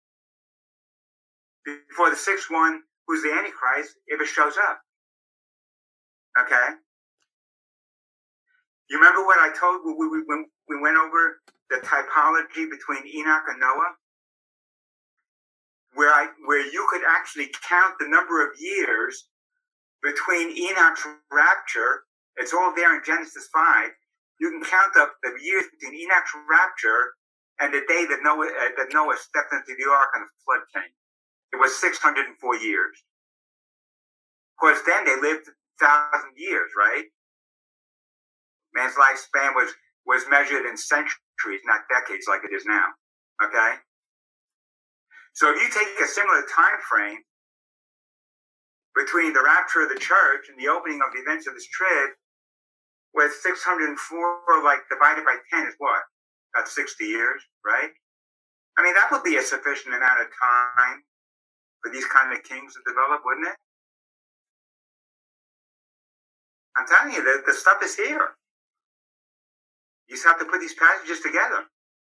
before the sixth one, who's the Antichrist, if it shows up. Okay. You remember what I told we we when we went over the typology between Enoch and Noah, where I where you could actually count the number of years between Enoch's rapture. It's all there in Genesis five. You can count up the years between Enoch's rapture and the day that Noah uh, that Noah stepped into the ark and the flood came. It was six hundred four years. Of course, then they lived a thousand years, right? Man's lifespan was was measured in centuries, not decades, like it is now. Okay. So if you take a similar time frame between the rapture of the church and the opening of the events of this trib, with six hundred four, like divided by ten is what? About sixty years, right? I mean, that would be a sufficient amount of time for these kind of kings to develop, wouldn't it? I'm telling you, the, the stuff is here. You just have to put these passages together.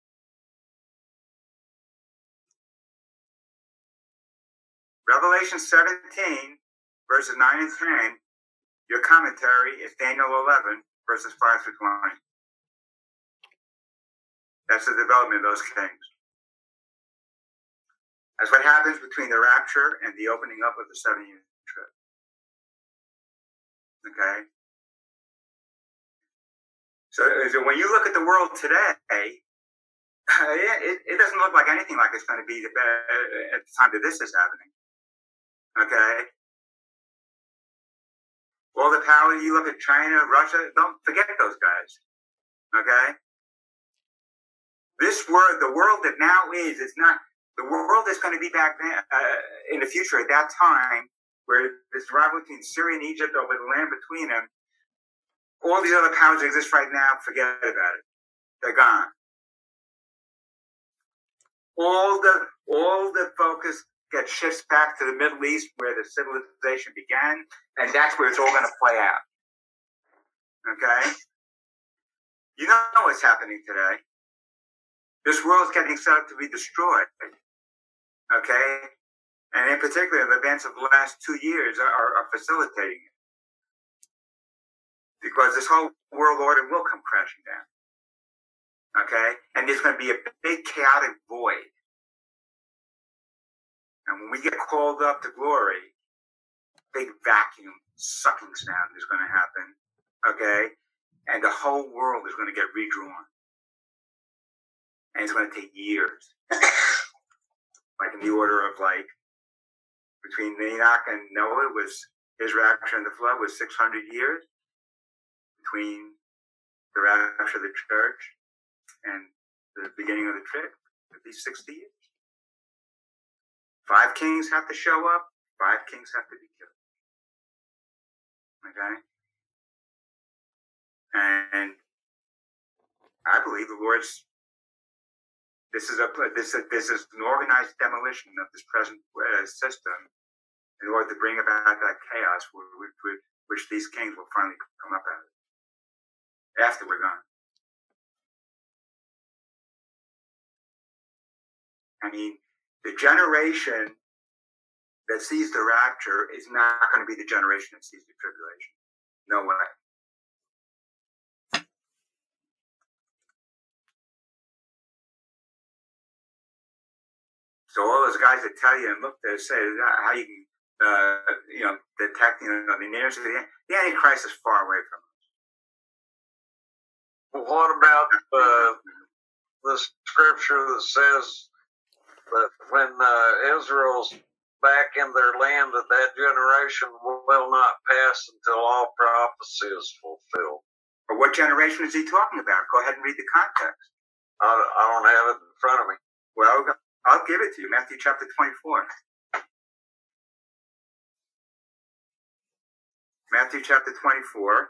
Revelation seventeen, verses nine and ten, your commentary is Daniel eleven, verses five through twenty. That's the development of those kings. That's what happens between the rapture and the opening up of the seven-year trib. Okay? So, so when you look at the world today, it, it doesn't look like anything like it's going to be at the time that this is happening. Okay? All the power, you look at China, Russia, don't forget those guys. Okay? This world, the world that now is, is not the world that's going to be back then, uh, in the future at that time, where this rivalry between Syria and Egypt over the land between them. All these other powers that exist right now, forget about it. They're gone. All the all the focus gets shifts back to the Middle East, where the civilization began, and that's where it's all going to play out. Okay? You know what's happening today. This world is getting set up to be destroyed. Okay? And in particular, the events of the last two years are, are facilitating it. Because this whole world order will come crashing down. Okay? And there's going to be a big chaotic void. And when we get called up to glory, big vacuum sucking sound is going to happen. Okay? And the whole world is going to get redrawn. And it's going to take years. Like in the order of like, between Enoch and Noah was, his rapture and the flood was six hundred years. Between the rapture of the church and the beginning of the trip, it'd be sixty years. Five kings have to show up, five kings have to be killed. Okay? And I believe the Lord's, this is a this is, this is an organized demolition of this present uh, system in order to bring about that chaos which, which, which these kings will finally come up out of. After we're gone. I mean, the generation that sees the rapture is not going to be the generation that sees the tribulation. No way. So all those guys that tell you and look, they say how you can, uh, you know, detect, you know, the nearest of the, the Antichrist is far away from us. What about uh, the scripture that says that when uh, Israel's back in their land, that that generation will not pass until all prophecy is fulfilled? But what generation is he talking about? Go ahead and read the context. I, I don't have it in front of me. Well, I'll give it to you. Matthew chapter twenty-four. Matthew chapter twenty-four.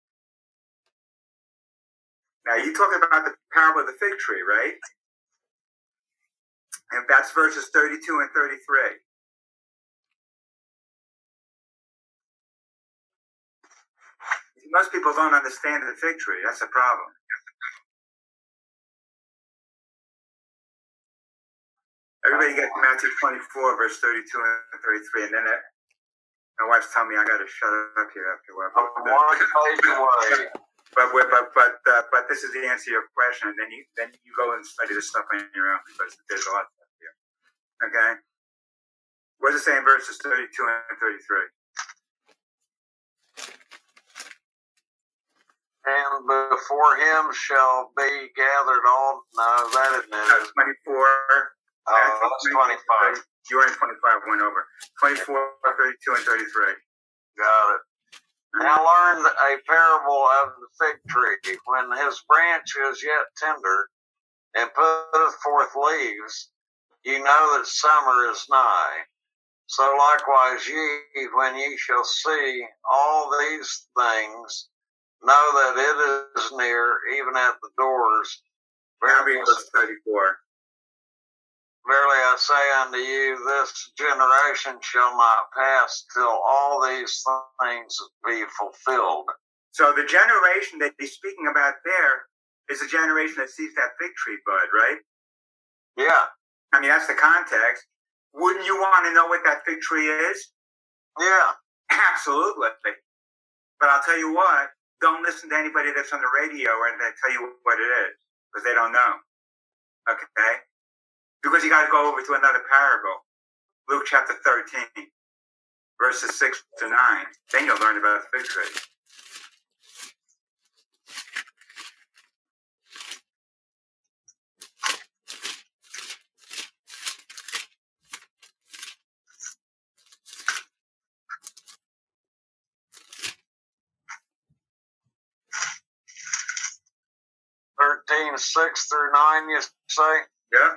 Now, you're talking about the parable of the fig tree, right? And that's verses thirty-two and thirty-three. Most people don't understand the fig tree. That's a problem. Everybody get Matthew twenty-four, verse thirty-two and thirty-three, and then it, my wife's telling me I got to shut up here after a while. I'm one page away. But but but uh, but this is the answer to your question, and then you then you go and study this stuff on your own because there's a lot of stuff here. Okay, what does it say in verses thirty-two and thirty-three? And before him shall be gathered all. No, that isn't it. Uh, twenty-four. Oh, uh, that's twenty-five. You were in twenty-five. Went over twenty-four, thirty-two, and thirty-three. Got it. Now learn a parable of the fig tree. When his branch is yet tender and putteth forth leaves, you know that summer is nigh. So likewise ye, when ye shall see all these things, know that it is near, even at the doors. Verily, verse thirty-four. Verily I say unto you, this generation shall not pass till all these things be fulfilled. So the generation that he's speaking about there is the generation that sees that fig tree bud, right? Yeah. I mean, that's the context. Wouldn't you want to know what that fig tree is? Yeah. Absolutely. But I'll tell you what, don't listen to anybody that's on the radio and they tell you what it is, because they don't know. Okay? Because you got to go over to another parable, Luke chapter thirteen, verses six to nine. Then you'll learn about the fig tree. seventeen, six through nine, you say? Yeah.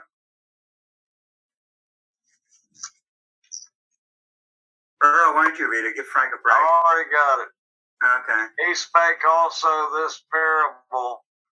Earl, why don't you read it? Give Frank a break. I already got it. Okay. He spake also this parable.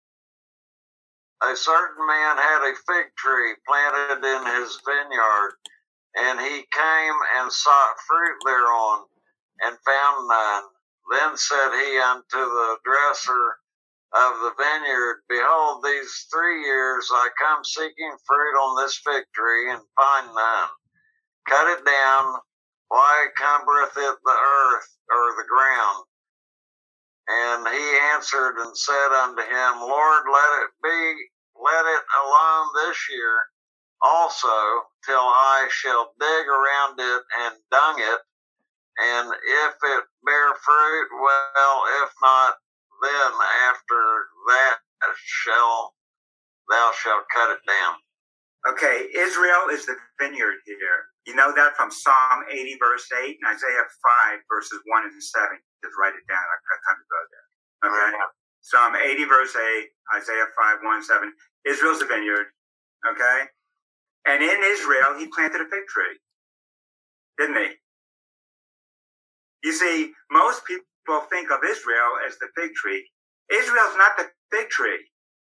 A certain man had a fig tree planted in his vineyard, and he came and sought fruit thereon, and found none. Then said he unto the dresser of the vineyard, Behold, these three years I come seeking fruit on this fig tree, and find none. Cut it down. Why cumbereth it the earth, or the ground? And he answered and said unto him, Lord, let it be, let it alone this year also, till I shall dig around it and dung it, and if it bear fruit, well, if not, then after that shall thou shalt cut it down. Okay, Israel is the vineyard here. You know that from Psalm eighty, verse eight, and Isaiah five, verses one and seven. Just write it down. I've got time to go there. Okay? Yeah. Psalm eighty, verse eight, Isaiah five, one, seven. Israel's the vineyard. Okay? And in Israel, he planted a fig tree. Didn't he? You see, most people think of Israel as the fig tree. Israel's not the fig tree.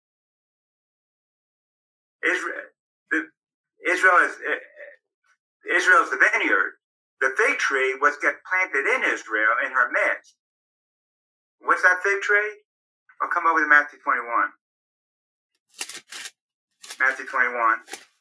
Israel, the, Israel is uh, Israel's the vineyard. The fig tree was get planted in Israel in her midst. What's that fig tree? I'll come over to Matthew twenty-one. Matthew twenty-one.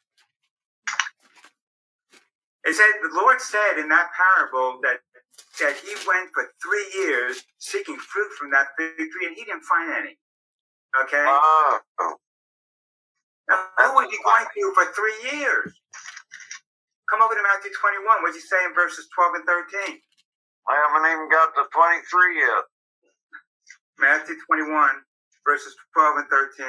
It said the Lord said in that parable that that he went for three years seeking fruit from that fig tree, and he didn't find any. Okay. Oh. Now, who was he going to for three years? Come over to Matthew twenty-one. What does he say in verses twelve and thirteen? I haven't even got to twenty-three yet. Matthew twenty-one, verses twelve and thirteen.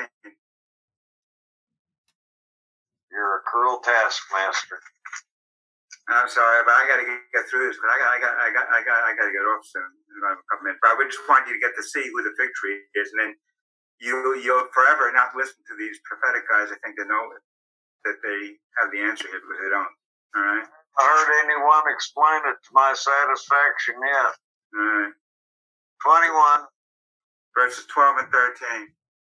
You're a cruel taskmaster. I'm sorry, but I got to get through this. But I got, I got, I got, I got, I got to get off soon in about a couple minutes. But I just want you to get to see who the fig tree is, and then you, you'll forever not listen to these prophetic guys. I think they know that they have the answer here because they don't. All right. I heard anyone explain it to my satisfaction yet. All right. twenty-one. Verses twelve and thirteen.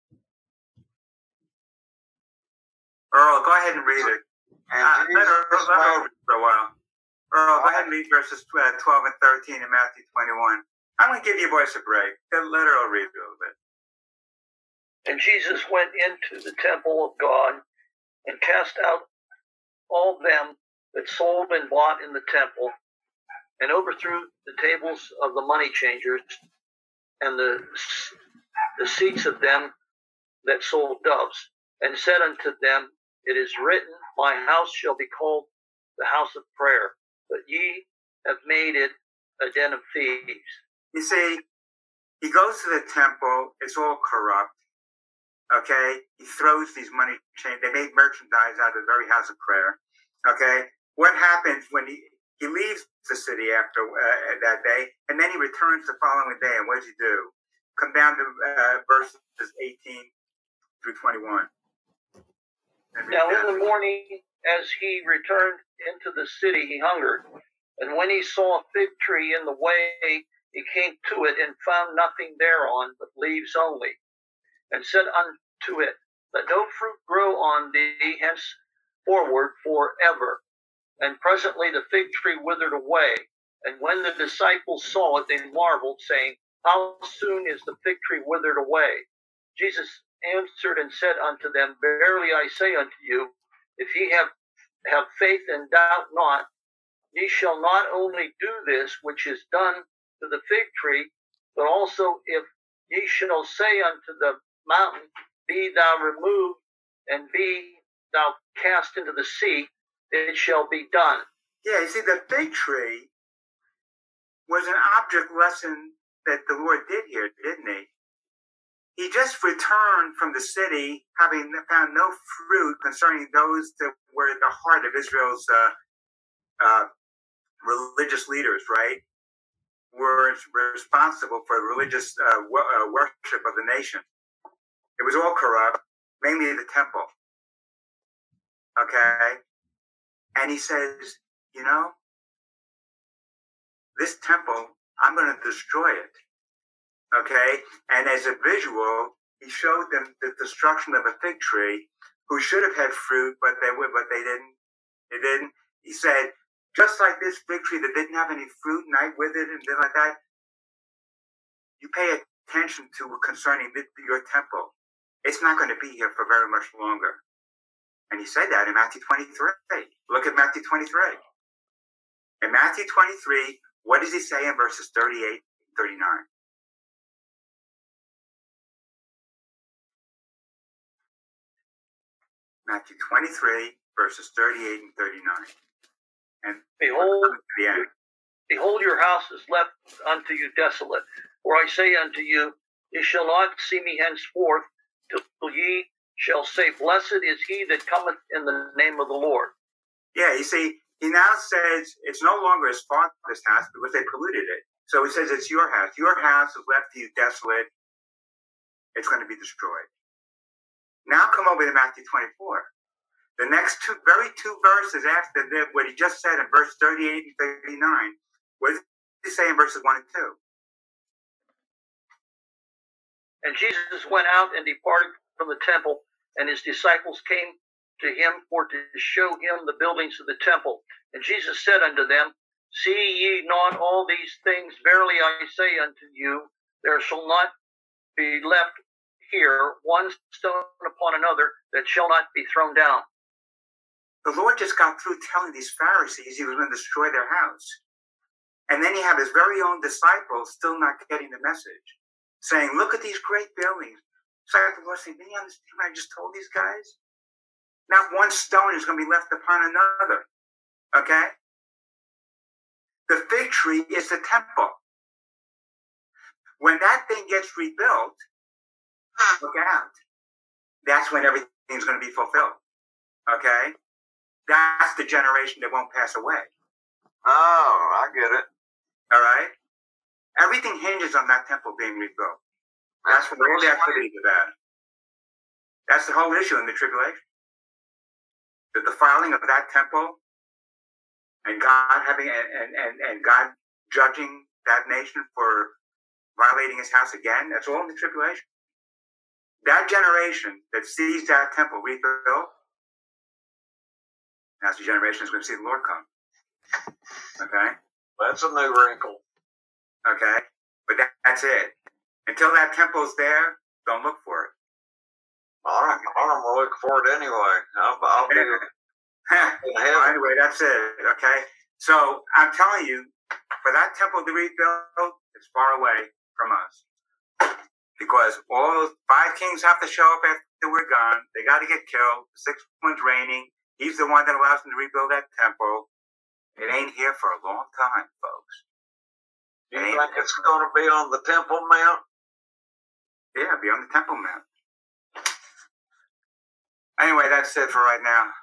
Earl, go ahead and read it. And uh, let Earl, let Earl read for a while. Earl, go ahead and read verses twelve and thirteen in Matthew twenty-one. I'm going to give your voice a break. Let Earl read a little bit. And Jesus went into the temple of God and cast out all them that sold and bought in the temple, and overthrew the tables of the money changers and the, the seats of them that sold doves, and said unto them, It is written, My house shall be called the house of prayer, but ye have made it a den of thieves. You see, he goes to the temple, it's all corrupt. Okay, he throws these money chains. They made merchandise out of the very house of prayer. Okay, what happens when he, he leaves the city after uh, that day, and then he returns the following day, and what does he do? Come down to uh, verses eighteen through twenty-one. Now in the morning, as he returned into the city, he hungered. And when he saw a fig tree in the way, he came to it and found nothing thereon but leaves only, and said unto it, Let no fruit grow on thee henceforward forever. And presently the fig tree withered away. And when the disciples saw it, they marveled, saying, How soon is the fig tree withered away? Jesus answered and said unto them, Verily I say unto you, if ye have, have faith and doubt not, ye shall not only do this which is done to the fig tree, but also if ye shall say unto the mountain, Be thou removed, and be thou cast into the sea, it shall be done. Yeah, you see, the fig tree was an object lesson that the Lord did here, didn't he? He just returned from the city, having found no fruit concerning those that were at the heart of Israel's uh, uh, religious leaders, right? Were responsible for religious uh, w- uh, worship of the nation. It was all corrupt, mainly the temple. Okay? And he says, you know, this temple, I'm going to destroy it. Okay? And as a visual, he showed them the destruction of a fig tree who should have had fruit, but they would, but they didn't. They didn't. He said, just like this fig tree that didn't have any fruit and I with it and things like that, you pay attention to concerning your temple. It's not going to be here for very much longer. And he said that in Matthew twenty-three. Look at Matthew twenty-three. In Matthew twenty-three, what does he say in verses thirty-eight and thirty-nine? Matthew twenty-three, verses thirty-eight and thirty-nine. And behold, the end. behold, your house is left unto you desolate. For I say unto you, ye shall not see me henceforth, till ye shall say, blessed is he that cometh in the name of the Lord. Yeah, you see, he now says it's no longer his father's house because they polluted it. So he says it's your house. Your house is left to you desolate. It's going to be destroyed. Now come over to Matthew twenty-four. The next two, very two verses after the, what he just said in verse thirty-eight and thirty-nine, what does he say in verses one and two? And Jesus went out and departed from the temple, and his disciples came to him for to show him the buildings of the temple. And Jesus said unto them, see ye not all these things? Verily I say unto you, there shall not be left here one stone upon another that shall not be thrown down. The Lord just got through telling these Pharisees he was going to destroy their house. And then you have his very own disciples still not getting the message, saying, look at these great buildings. It's like the Lord saying, did you understand what I just told these guys? Not one stone is going to be left upon another. Okay? The fig tree is the temple. When that thing gets rebuilt, look out. That's when everything's going to be fulfilled. Okay? That's the generation that won't pass away. Oh, I get it. All right? Everything hinges on that temple being rebuilt. That's what all the activities are about. That's the whole issue in the tribulation. The defiling of that temple and God having and, and, and God judging that nation for violating his house again, that's all in the tribulation. That generation that sees that temple rebuilt, that's the generation that's going to see the Lord come. Okay? That's a new wrinkle. Okay? But that, that's it. Until that temple's there, don't look for it. All right, I'm going to look for it anyway. I'll, I'll be well, anyway, that's it. Okay? So I'm telling you, for that temple to rebuild, it's far away from us. Because all those five kings have to show up after we're gone. They got to get killed. The sixth one's reigning. He's the one that allows them to rebuild that temple. It ain't here for a long time, folks. You think it's going to be on the Temple Mount? Yeah, be on the Temple Mount. Anyway, that's it for right now.